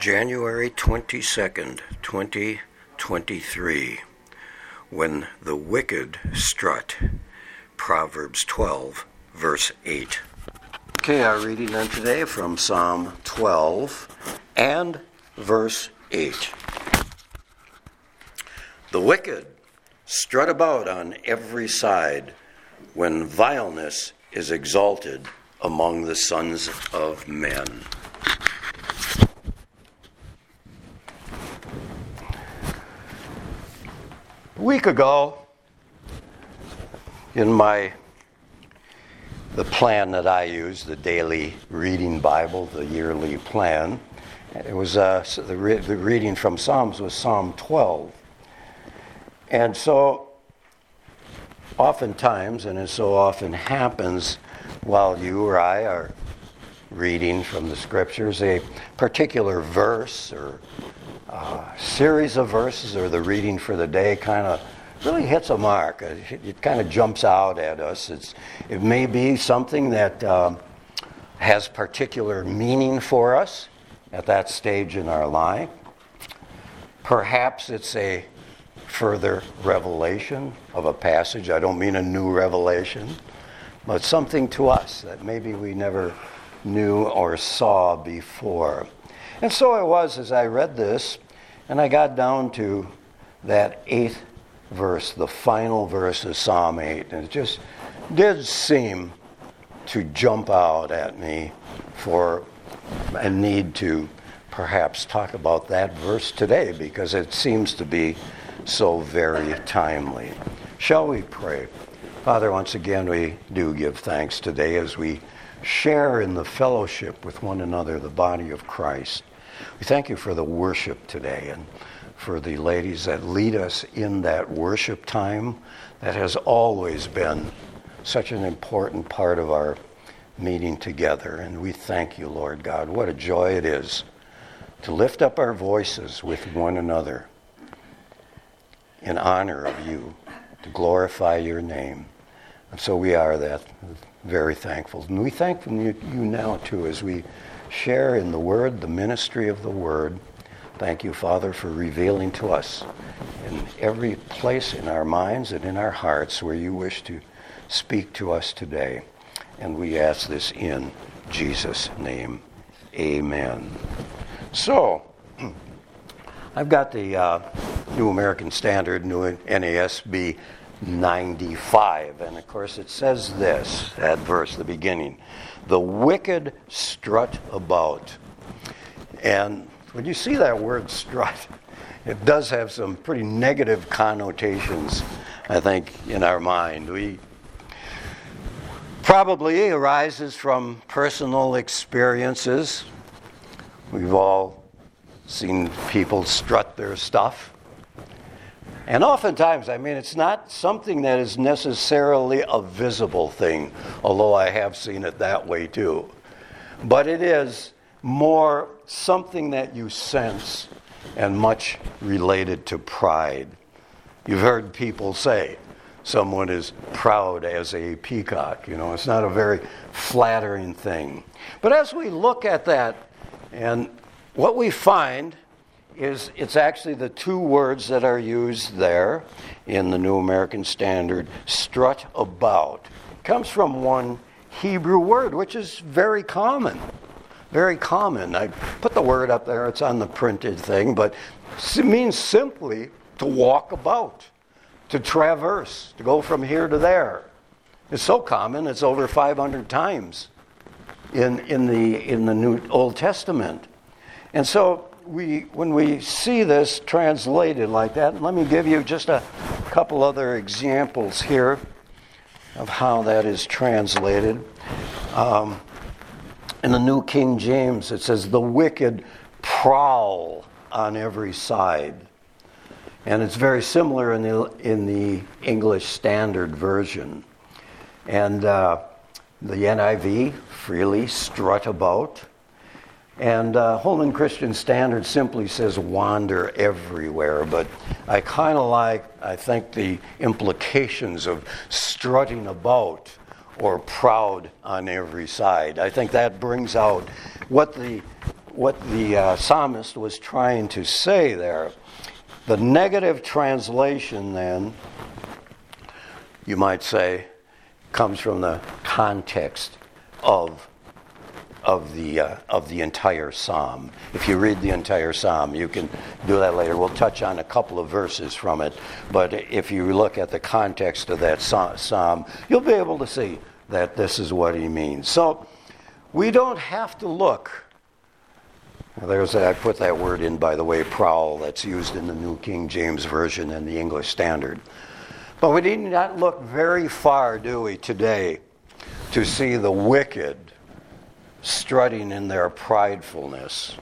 January 22nd, 2023, when the wicked strut, Proverbs 12, verse 8. Okay, our reading then today from Psalm 12 and verse 8. The wicked strut about on every side when vileness is exalted among the sons of men. A week ago, in the plan that I use, the daily reading Bible, the yearly plan, it was the reading from Psalms was Psalm 12. And so, oftentimes, and it so often happens while you or I are reading from the Scriptures, a particular verse or series of verses or the reading for the day kind of really hits a mark. It kind of jumps out at us. It may be something that has particular meaning for us at that stage in our life. Perhaps it's a further revelation of a passage. I don't mean a new revelation, but something to us that maybe we never knew or saw before. And so it was as I read this, and I got down to that 8th verse, the final verse of Psalm 8, and it just did seem to jump out at me for a need to perhaps talk about that verse today, because it seems to be so very timely. Shall we pray? Father, once again, we do give thanks today as we share in the fellowship with one another, the body of Christ. We thank you for the worship today and for the ladies that lead us in that worship time that has always been such an important part of our meeting together. And we thank you, Lord God. What a joy it is to lift up our voices with one another in honor of you, to glorify your name. And so we are that very thankful. And we thank you now, too, as we share in the Word, the ministry of the Word. Thank you, Father, for revealing to us in every place in our minds and in our hearts where you wish to speak to us today. And we ask this in Jesus' name. Amen. So, I've got the New American Standard, New NASB 95. And of course it says this, that verse, the beginning. The wicked strut about. And when you see that word strut, it does have some pretty negative connotations, I think, in our mind. We probably arises from personal experiences. We've all seen people strut their stuff. And oftentimes, it's not something that is necessarily a visible thing, although I have seen it that way too. But it is more something that you sense and much related to pride. You've heard people say someone is proud as a peacock. It's not a very flattering thing. But as we look at that, and what we find is it's actually the two words that are used there in the New American Standard, strut about. It comes from one Hebrew word, which is very common. Very common. I put the word up there, it's on the printed thing, but it means simply to walk about, to traverse, to go from here to there. It's so common, it's over 500 times in the New Old Testament. And so when we see this translated like that, let me give you just a couple other examples here of how that is translated. In the New King James, it says, the wicked prowl on every side. And it's very similar in the English Standard Version. And the NIV, freely strut about. And Holman Christian Standard simply says wander everywhere, but I kind of like, I think, the implications of strutting about or proud on every side. I think that brings out what the what the psalmist was trying to say there. The negative translation, then, you might say, comes from the context of the entire psalm. If you read the entire psalm, you can do that later. We'll touch on a couple of verses from it, but if you look at the context of that psalm, you'll be able to see that this is what he means. So we don't have to look. I put that word in, by the way, prowl, that's used in the New King James Version and the English Standard. But we need not look very far, do we, today, to see the wicked strutting in their pridefulness.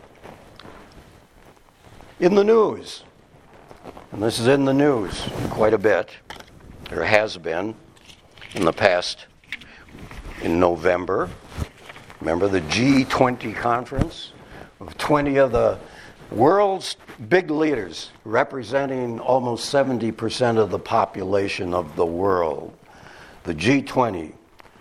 In the news, and this is in the news quite a bit, there has been in the past, in November, remember the G20 conference of 20 of the world's big leaders representing almost 70% of the population of the world, the G20.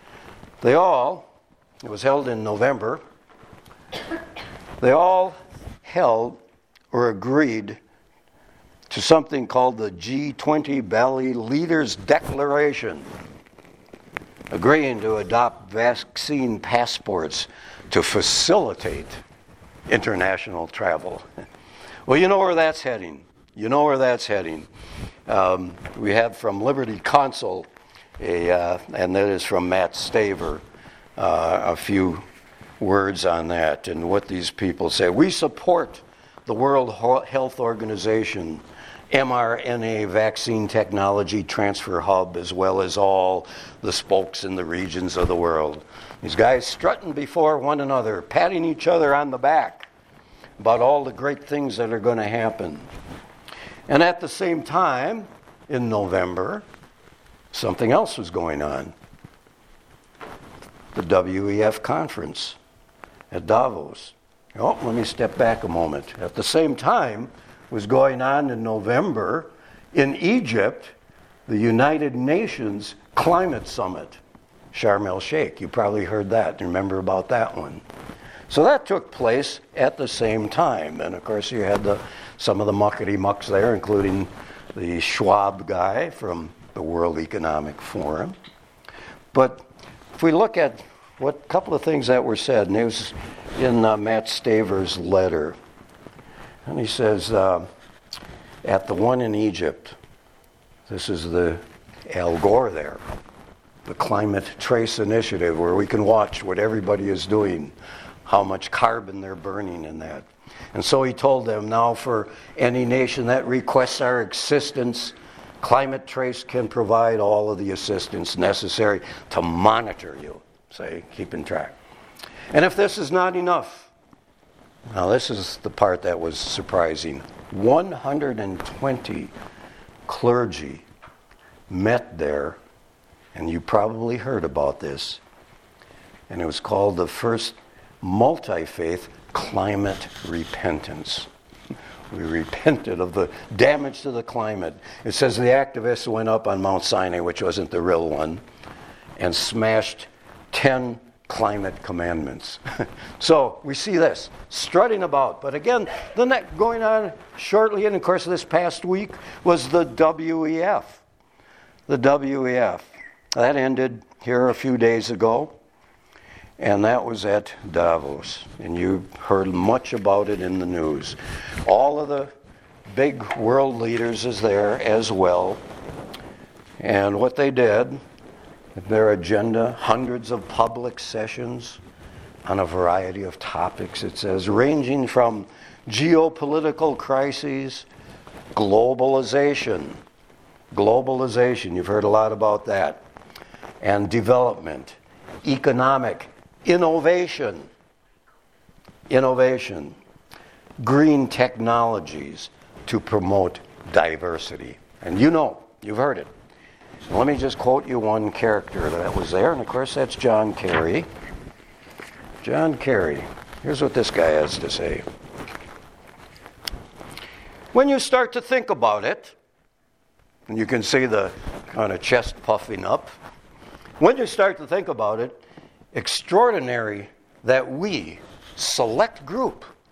It was held in November. They all held or agreed to something called the G20 Valley Leaders Declaration, agreeing to adopt vaccine passports to facilitate international travel. Well, you know where that's heading. We have from Liberty Counsel, and that is from Matt Staver, a few words on that and what these people say. We support the World Health Organization mRNA vaccine technology transfer hub, as well as all the spokes in the regions of the world. These guys strutting before one another, patting each other on the back about all the great things that are going to happen. And at the same time, in November, something else was going on. The WEF conference at Davos. Let me step back a moment. At the same time was going on in November in Egypt, the United Nations Climate Summit, Sharm el-Sheikh. You probably heard that. You remember about that one. So that took place at the same time. And of course you had some of the muckety-mucks there, including the Schwab guy from the World Economic Forum. But if we look at a couple of things that were said, and it was in Matt Staver's letter. And he says, at the one in Egypt, this is the Al Gore there, the Climate Trace Initiative, where we can watch what everybody is doing, how much carbon they're burning in that. And so he told them, now for any nation that requests our assistance, Climate Trace can provide all of the assistance necessary to monitor you, keeping track. And if this is not enough, now this is the part that was surprising. 120 clergy met there, and you probably heard about this, and it was called the first multi-faith climate repentance. We repented of the damage to the climate. It says the activists went up on Mount Sinai, which wasn't the real one, and smashed 10 climate commandments. So we see this strutting about. But again, the next going on shortly, and of course this past week was the WEF. The WEF. That ended here a few days ago, and that was at Davos. And you heard much about it in the news. All of the big world leaders is there as well. And what they did, their agenda, hundreds of public sessions on a variety of topics, it says, ranging from geopolitical crises, globalization, you've heard a lot about that, and development, economic innovation, green technologies to promote diversity. And you've heard it. Let me just quote you one character that was there, and of course that's John Kerry. John Kerry. Here's what this guy has to say. When you start to think about it, and you can see the kind of chest puffing up, when you start to think about it, extraordinary that we, select group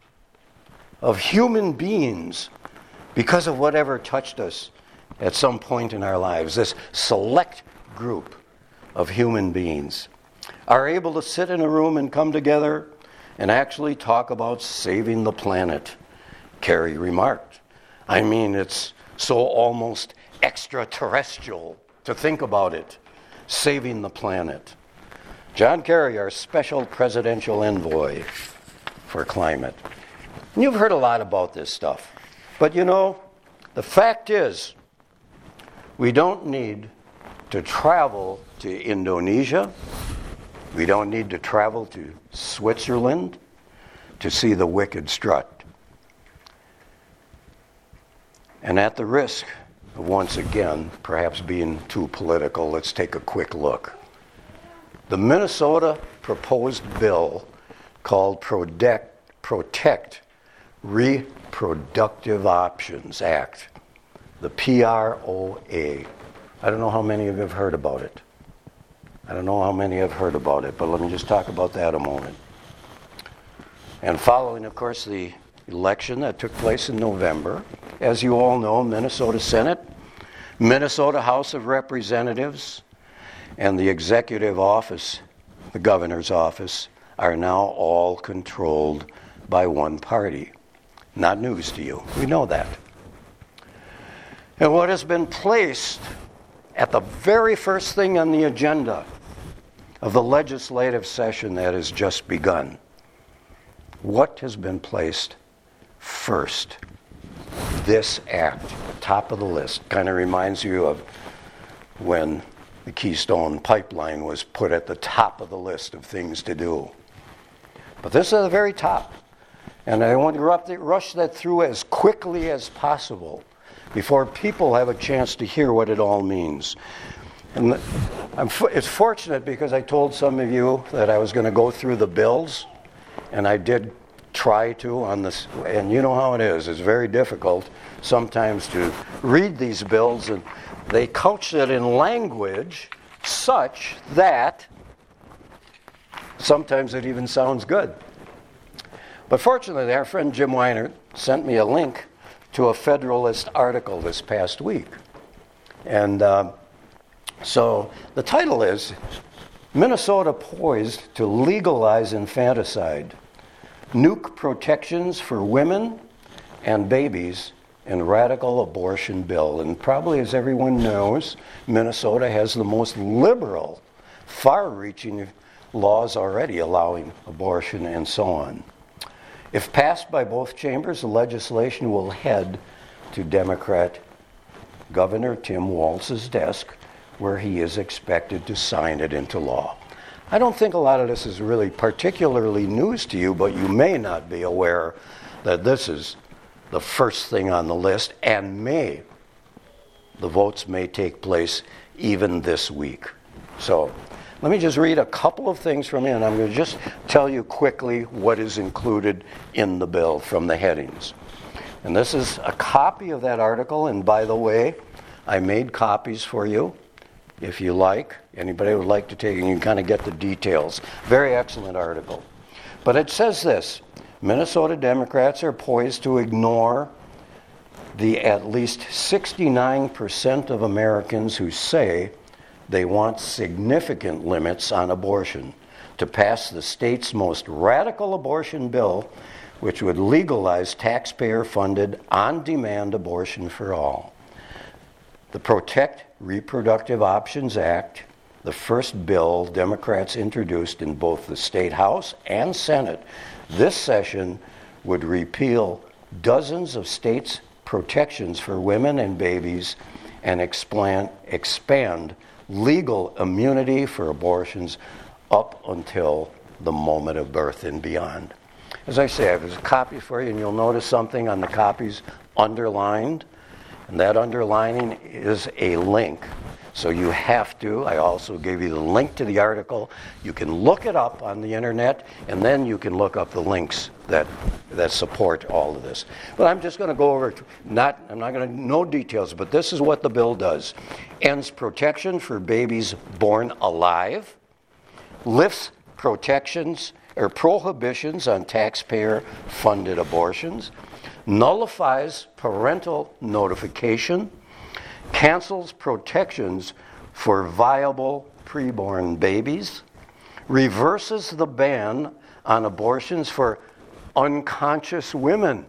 of human beings because of whatever touched us at some point in our lives. This select group of human beings are able to sit in a room and come together and actually talk about saving the planet, Kerry remarked. I mean, it's so almost extraterrestrial to think about it, saving the planet. John Kerry, our special presidential envoy for climate. And you've heard a lot about this stuff. But you know, the fact is, we don't need to travel to Indonesia. We don't need to travel to Switzerland to see the wicked strut. And at the risk of once again perhaps being too political, let's take a quick look. The Minnesota proposed bill called Protect Reproductive Options Act, the PROA. I don't know how many of you have heard about it. But let me just talk about that a moment. And following, of course, the election that took place in November, as you all know, Minnesota Senate, Minnesota House of Representatives, and the executive office, the governor's office, are now all controlled by one party. Not news to you. We know that. And what has been placed at the very first thing on the agenda of the legislative session that has just begun, what has been placed first? This act, top of the list. Kind of reminds you of when the Keystone Pipeline was put at the top of the list of things to do. But this is at the very top. And I want to rush that through as quickly as possible before people have a chance to hear what it all means. And it's fortunate because I told some of you that I was going to go through the bills, and I did try to on this. And you know how it is. It's very difficult sometimes to read these bills, and they couch it in language such that sometimes it even sounds good. But fortunately, our friend Jim Weiner sent me a link to a Federalist article this past week. And so the title is, Minnesota Poised to Legalize Infanticide, Nuke Protections for Women and Babies in Radical Abortion Bill. And probably as everyone knows, Minnesota has the most liberal, far-reaching laws already allowing abortion and so on. If passed by both chambers, the legislation will head to Democrat Governor Tim Walz's desk, where he is expected to sign it into law. I don't think a lot of this is really particularly news to you, but you may not be aware that this is the first thing on the list, and the votes may take place even this week. So let me just read a couple of things from it, and I'm going to just tell you quickly what is included in the bill from the headings. And this is a copy of that article, and by the way, I made copies for you. If you like, anybody would like to take it, you can kind of get the details. Very excellent article. But it says this: Minnesota Democrats are poised to ignore the at least 69% of Americans who say they want significant limits on abortion to pass the state's most radical abortion bill, which would legalize taxpayer-funded, on-demand abortion for all. The Protect Reproductive Options Act, the first bill Democrats introduced in both the State House and Senate this session, would repeal dozens of states' protections for women and babies and expand legal immunity for abortions up until the moment of birth and beyond. As I say, I have a copy for you, and you'll notice something on the copies underlined. And that underlining is a link. So you have to, I also gave you the link to the article. You can look it up on the internet, and then you can look up the links that support all of this. But I'm just going to go over, I'm not going to, no details, but this is what the bill does. Ends protection for babies born alive, lifts protections or prohibitions on taxpayer-funded abortions, nullifies parental notification, cancels protections for viable preborn babies, reverses the ban on abortions for unconscious women,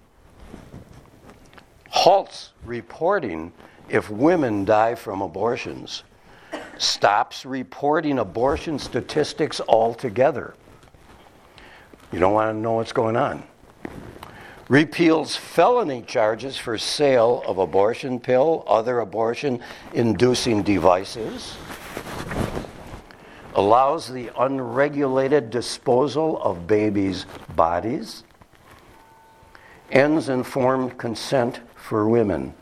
halts reporting if women die from abortions, stops reporting abortion statistics altogether. You don't want to know what's going on. Repeals felony charges for sale of abortion pill, other abortion-inducing devices, allows the unregulated disposal of babies' bodies, ends informed consent for women,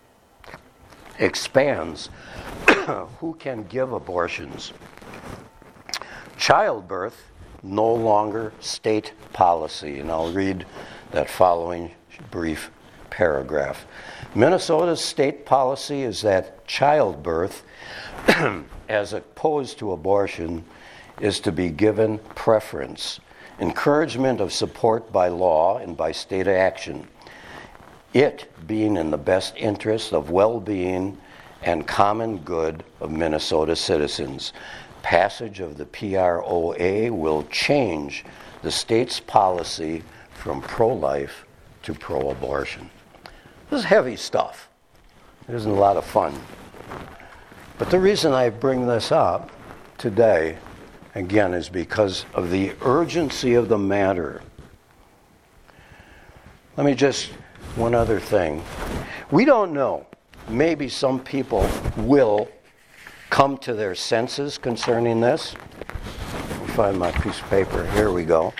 expands who can give abortions, childbirth no longer state policy, and I'll read that following brief paragraph. Minnesota's state policy is that childbirth, as opposed to abortion, is to be given preference, encouragement of support by law and by state action, it being in the best interest of well-being and common good of Minnesota citizens. Passage of the PROA will change the state's policy from pro-life to pro-abortion. This is heavy stuff. It isn't a lot of fun. But the reason I bring this up today, again, is because of the urgency of the matter. Let me just, one other thing. We don't know. Maybe some people will come to their senses concerning this. Let me find my piece of paper. Here we go.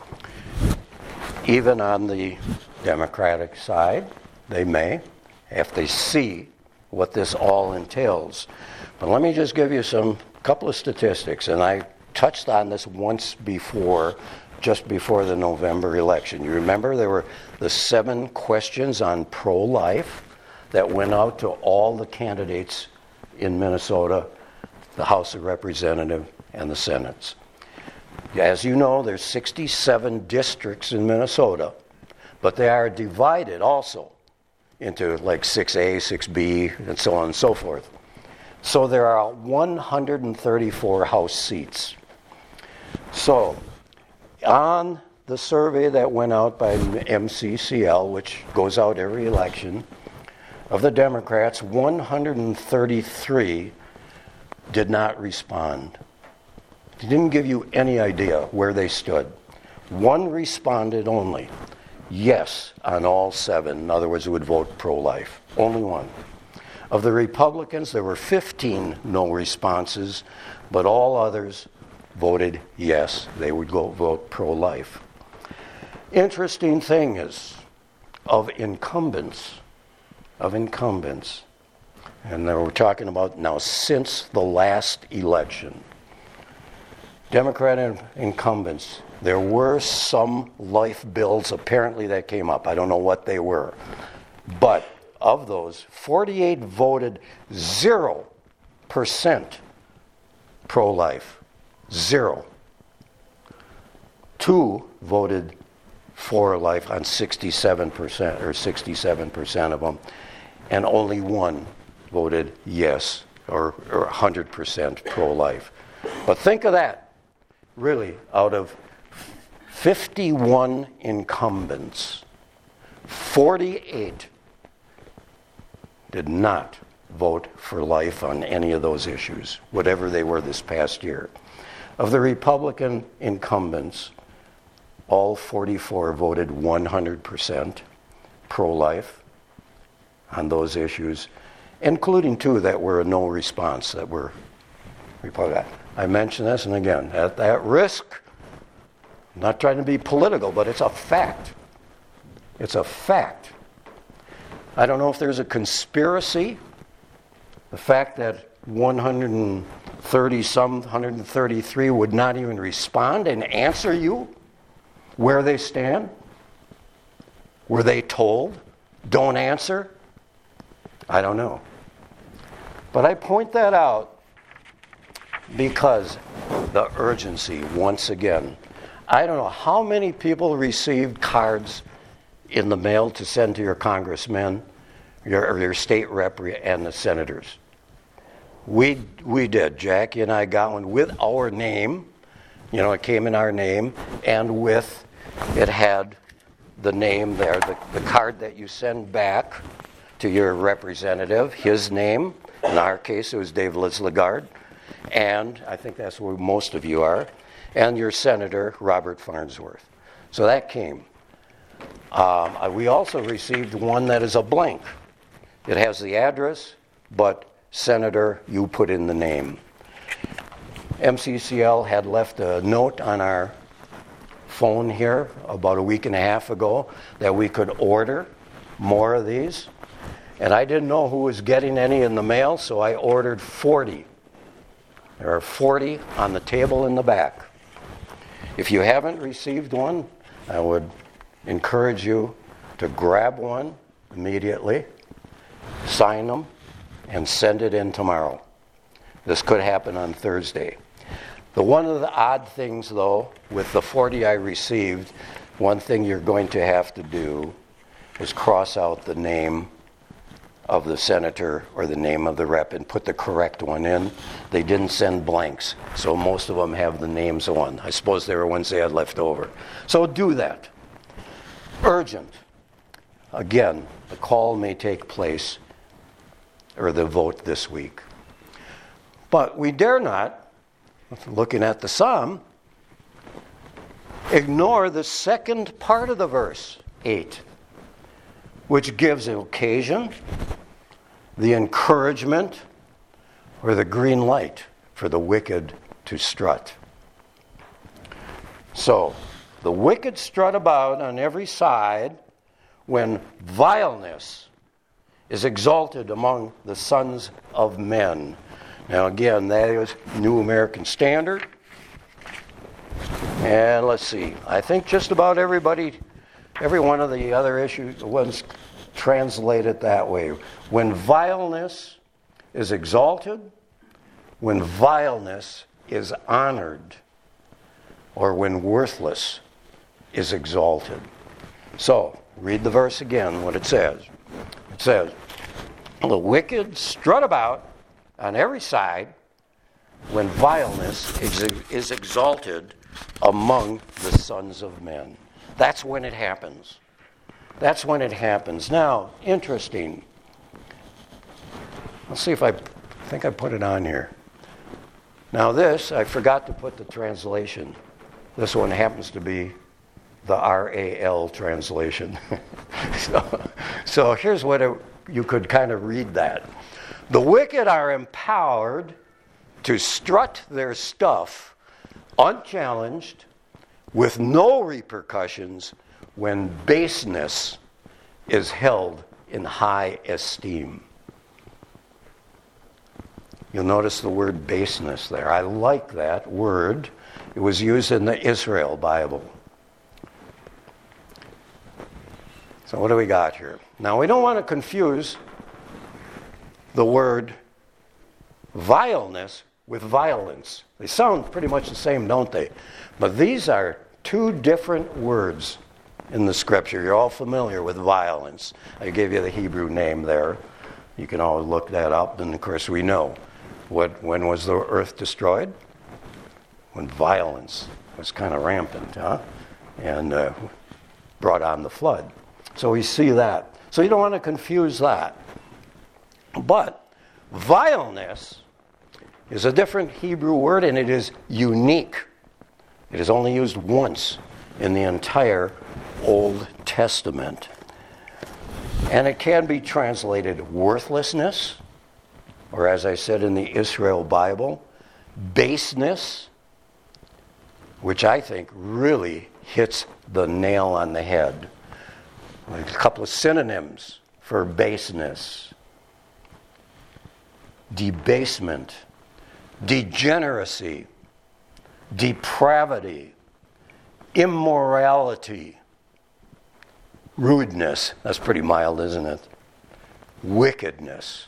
Even on the Democratic side, they may, if they see what this all entails. But let me just give you couple of statistics, and I touched on this once before, just before the November election. You remember there were the 7 questions on pro-life that went out to all the candidates in Minnesota, the House of Representatives and the Senates. As you know, there's 67 districts in Minnesota, but they are divided also into like 6A, 6B, and so on and so forth. So there are 134 House seats. So on the survey that went out by MCCL, which goes out every election, of the Democrats, 133 did not respond. They didn't give you any idea where they stood. 1 responded only, yes, on all 7. In other words, it would vote pro-life. Only 1. Of the Republicans, there were 15 no responses, but all others voted yes, they would go vote pro-life. Interesting thing is, of incumbents, and then we're talking about now since the last election, Democrat incumbents, there were some life bills apparently that came up. I don't know what they were. But of those, 48 voted 0% pro-life. 0. 2 voted for life on 67% or 67% of them, and only 1 voted yes or 100% pro-life. But think of that, really, out of 51 incumbents, 48 did not vote for life on any of those issues, whatever they were this past year. Of the Republican incumbents, all 44 voted 100% pro-life on those issues, including 2 that were a no response, that were Republican. I mention this, and again, at that risk, I'm not trying to be political, but it's a fact. It's a fact. I don't know if there's a conspiracy. The fact that 133 would not even respond and answer you where they stand. Were they told, don't answer? I don't know. But I point that out because the urgency, once again, I don't know how many people received cards in the mail to send to your congressmen, your state rep, and the senators. We did. Jackie and I got one with our name. You know, it came in our name, and with it had the name there, the card that you send back to your representative, his name. In our case, it was Dave Lislagard, and I think that's where most of you are, and your senator, Robert Farnsworth. So that came. We also received one that is a blank. It has the address, but Senator, you put in the name. MCCL had left a note on our phone here about a week and a half ago that we could order more of these. And I didn't know who was getting any in the mail, so I ordered 40. There are 40 on the table in the back. If you haven't received one, I would encourage you to grab one immediately, sign them, and send it in tomorrow. This could happen on Thursday. One of the odd things, though, with the 40 I received, one thing you're going to have to do is cross out the name of the senator or the name of the rep and put the correct one in. They didn't send blanks, so most of them have the names on. I suppose there were ones they had left over. So do that. Urgent. Again, the call may take place, or the vote this week. But we dare not, looking at the psalm, ignore the second part of the verse, 8, which gives an occasion, the encouragement, or the green light for the wicked to strut. So, the wicked strut about on every side when vileness is exalted among the sons of men. Now again, that is New American Standard. And let's see, I think just about every one of the other issues, the ones translated that way. When vileness is exalted, when vileness is honored, or when worthless is exalted. So, read the verse again, what it says. It says, the wicked strut about on every side when vileness is exalted among the sons of men. That's when it happens. That's when it happens. Now, interesting. Let's see if I think I put it on here. Now this, I forgot to put the translation. This one happens to be the RAL translation. So here's what you could kind of read that. The wicked are empowered to strut their stuff unchallenged with no repercussions when baseness is held in high esteem. You'll notice the word baseness there. I like that word. It was used in the Israel Bible. So what do we got here? Now, we don't want to confuse the word vileness with violence. They sound pretty much the same, don't they? But these are two different words in the Scripture. You're all familiar with violence. I gave you the Hebrew name there. You can always look that up, and of course we know. When was the earth destroyed? When violence was kind of rampant, and brought on the flood. So we see that. So you don't want to confuse that. But vileness is a different Hebrew word, and it is unique. It is only used once in the entire Old Testament. And it can be translated worthlessness, or as I said in the Israel Bible, baseness, which I think really hits the nail on the head. Like a couple of synonyms for baseness: debasement, degeneracy, depravity, immorality, rudeness. That's pretty mild, isn't it? Wickedness,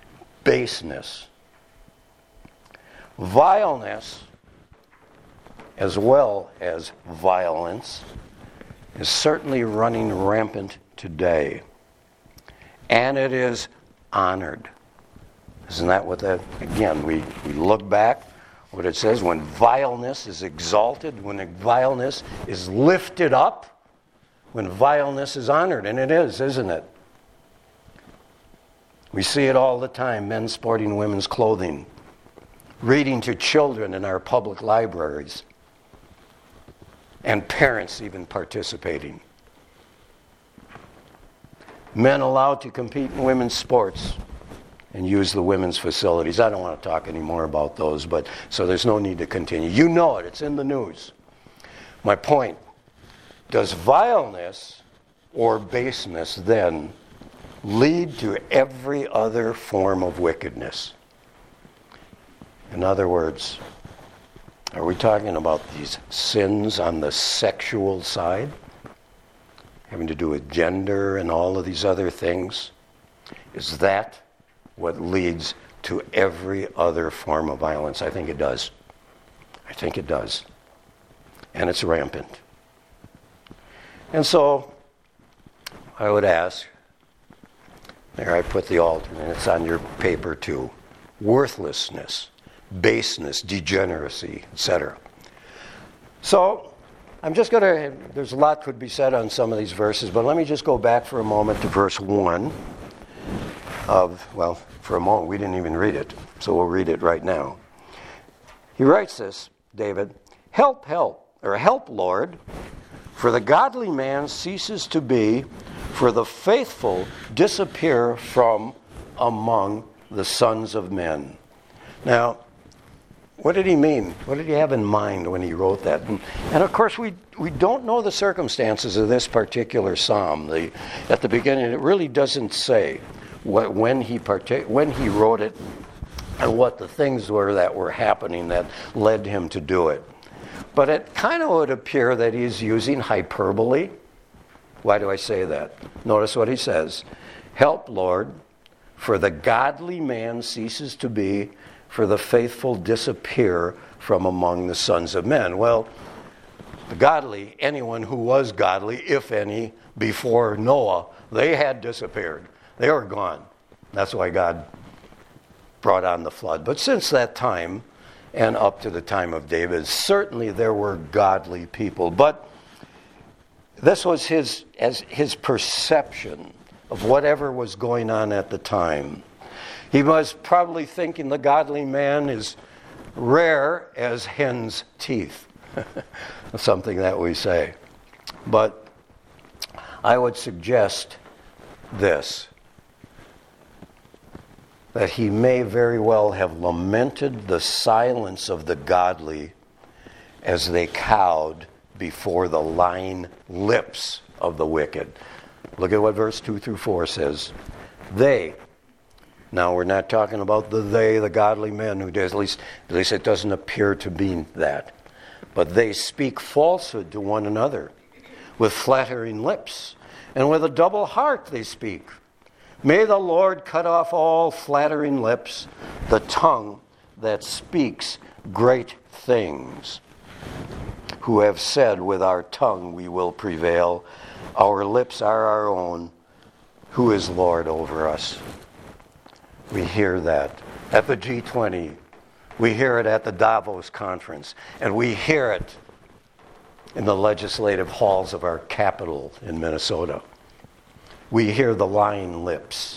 baseness. Vileness as well as violence, is certainly running rampant today. And it is honored. Isn't that what that, again, we look back, what it says, when vileness is exalted, when vileness is lifted up, when vileness is honored, and it is, isn't it? We see it all the time, men sporting women's clothing, reading to children in our public libraries, and parents even participating. Men allowed to compete in women's sports and use the women's facilities. I don't want to talk anymore about those, but so there's no need to continue. You know it, it's in the news. My point, does vileness or baseness then lead to every other form of wickedness? In other words, are we talking about these sins on the sexual side, having to do with gender and all of these other things? Is that what leads to every other form of violence? I think it does. I think it does. And it's rampant. And so, I would ask, there I put the alternate, it's on your paper too, worthlessness, baseness, degeneracy, etc. So, I'm just going to, there's a lot could be said on some of these verses, but let me just go back for a moment to verse 1 of, well, for a moment, we didn't even read it, so we'll read it right now. He writes this, David, help, Lord, for the godly man ceases to be, for the faithful disappear from among the sons of men. Now, what did he mean? What did he have in mind when he wrote that? And of course, we don't know the circumstances of this particular psalm. At the beginning, it really doesn't say when he wrote it and what the things were that were happening that led him to do it. But it kind of would appear that he's using hyperbole. Why do I say that? Notice what he says. Help, Lord, for the godly man ceases to be, for the faithful disappear from among the sons of men. Well, the godly, anyone who was godly, if any, before Noah, they had disappeared. They were gone. That's why God brought on the flood. But since that time, and up to the time of David, certainly there were godly people. But this was his perception of whatever was going on at the time. He was probably thinking the godly man is rare as hen's teeth. Something that we say. But I would suggest this, that he may very well have lamented the silence of the godly as they cowed before the lying lips of the wicked. Look at what verse 2 through 4 says. They, now we're not talking about the godly men who do, at least it doesn't appear to be that. But they speak falsehood to one another with flattering lips, and with a double heart they speak. May the Lord cut off all flattering lips, the tongue that speaks great things. Who have said, with our tongue we will prevail. Our lips are our own. Who is Lord over us? We hear that at the G20. We hear it at the Davos conference. And we hear it in the legislative halls of our capital in Minnesota. We hear the lying lips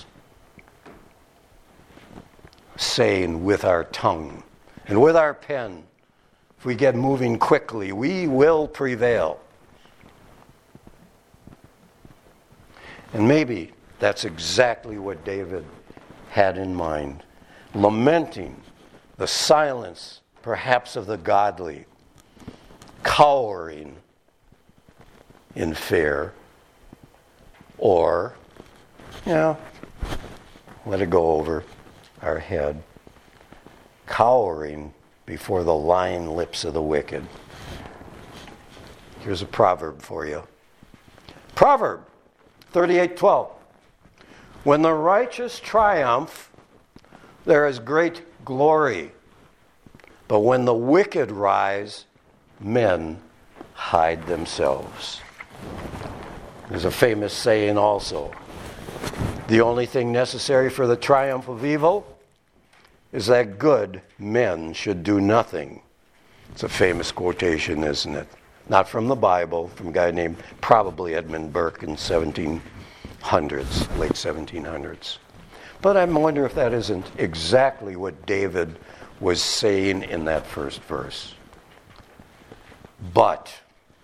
saying with our tongue and with our pen, if we get moving quickly, we will prevail. And maybe that's exactly what David had in mind, lamenting the silence, perhaps of the godly, cowering in fear, or, let it go over our head, cowering before the lying lips of the wicked. Here's a proverb for you. Proverb 38:12. When the righteous triumph, there is great glory. But when the wicked rise, men hide themselves. There's a famous saying also, the only thing necessary for the triumph of evil is that good men should do nothing. It's a famous quotation, isn't it? Not from the Bible, from a guy named probably Edmund Burke in 1700s, late 1700s. But I wonder if that isn't exactly what David was saying in that first verse. But,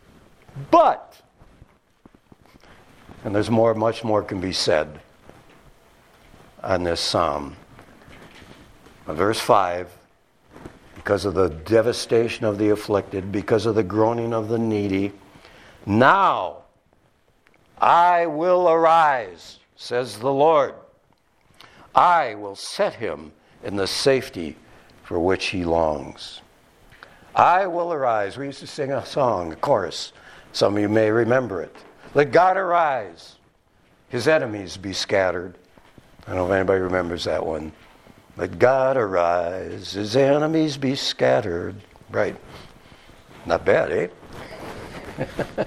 and there's much more can be said on this psalm. Verse 5, because of the devastation of the afflicted, because of the groaning of the needy, now I will arise, says the Lord. I will set him in the safety for which he longs. I will arise. We used to sing a song, a chorus. Some of you may remember it. Let God arise, his enemies be scattered. I don't know if anybody remembers that one. Let God arise, his enemies be scattered. Right. Not bad, eh?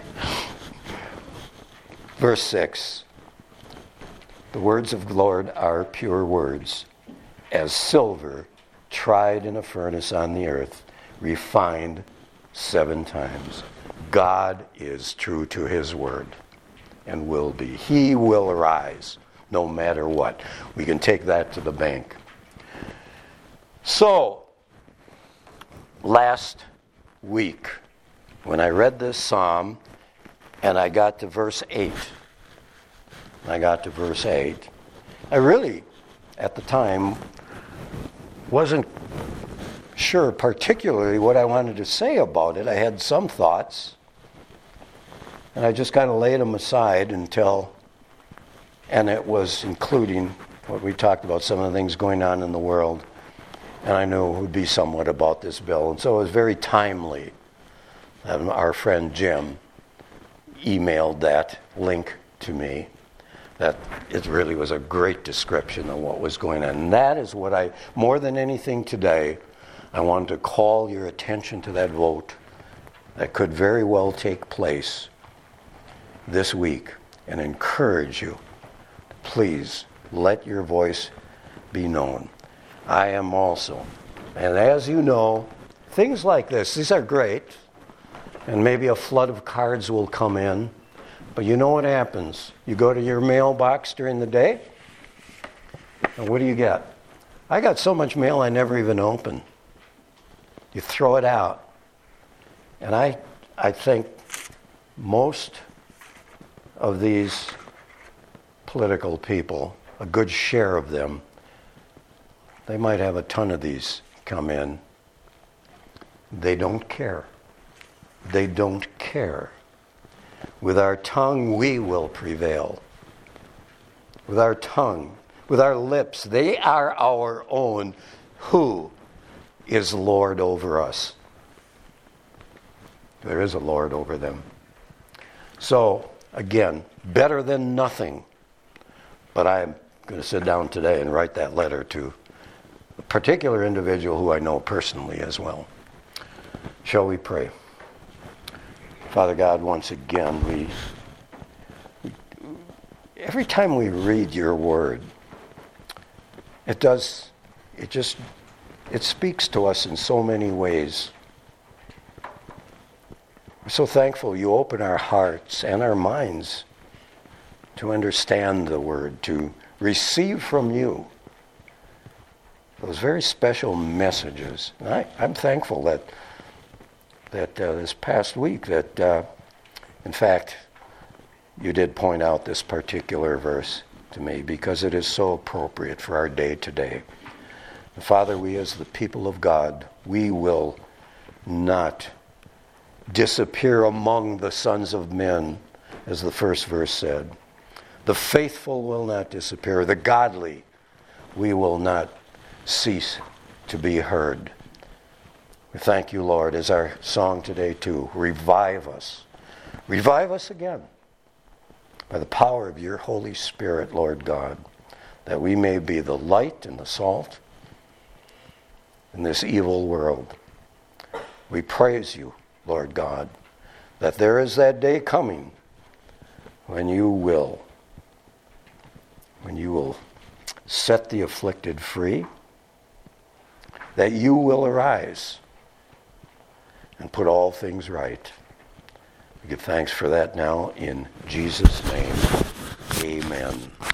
Verse 6. The words of the Lord are pure words, as silver tried in a furnace on the earth, refined 7 times. God is true to his word and will be. He will arise no matter what. We can take that to the bank. So, last week, when I read this psalm and I got to verse 8, I really, at the time, wasn't sure particularly what I wanted to say about it. I had some thoughts, and I just kind of laid them aside and it was including what we talked about, some of the things going on in the world. And I knew it would be somewhat about this bill. And so it was very timely that our friend Jim emailed that link to me. That it really was a great description of what was going on. And that is what more than anything today, I wanted to call your attention to that vote that could very well take place this week and encourage you. Please let your voice be known. I am also. And as you know, things like this, these are great. And maybe a flood of cards will come in. But you know what happens? You go to your mailbox during the day, and what do you get? I got so much mail I never even open. You throw it out. And I think most of these political people, a good share of them, they might have a ton of these come in. They don't care. They don't care. With our tongue, we will prevail. With our tongue, with our lips, they are our own. Who is Lord over us? There is a Lord over them. So, again, better than nothing. But I'm going to sit down today and write that letter to a particular individual who I know personally as well. Shall we pray? Father God, once again, every time we read your word, it speaks to us in so many ways. We're so thankful you open our hearts and our minds to understand the word, to receive from you those very special messages. And I'm thankful that this past week that, in fact, you did point out this particular verse to me because it is so appropriate for our day today. And Father, we as the people of God, we will not disappear among the sons of men, as the first verse said. The faithful will not disappear. The godly, we will not cease to be heard. We thank you, Lord, as our song today too. Revive us. Revive us again by the power of your Holy Spirit, Lord God, that we may be the light and the salt in this evil world. We praise you Lord God, that there is that day coming when you will set the afflicted free, that you will arise and put all things right. We give thanks for that now in Jesus' name. Amen.